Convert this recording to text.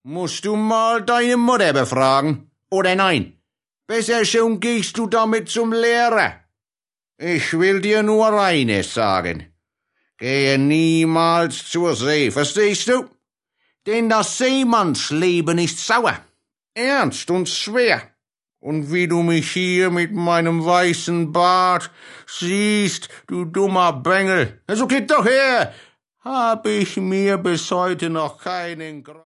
Musst du mal deine Mutter befragen, oder nein? Besser schon gehst du damit zum Lehrer. Ich will dir nur eines sagen. Gehe niemals zur See, verstehst du? Denn das Seemannsleben ist sauer, ernst und schwer. Und wie du mich hier mit meinem weißen Bart siehst, du dummer Bengel, so geht doch her, hab ich mir bis heute noch keinen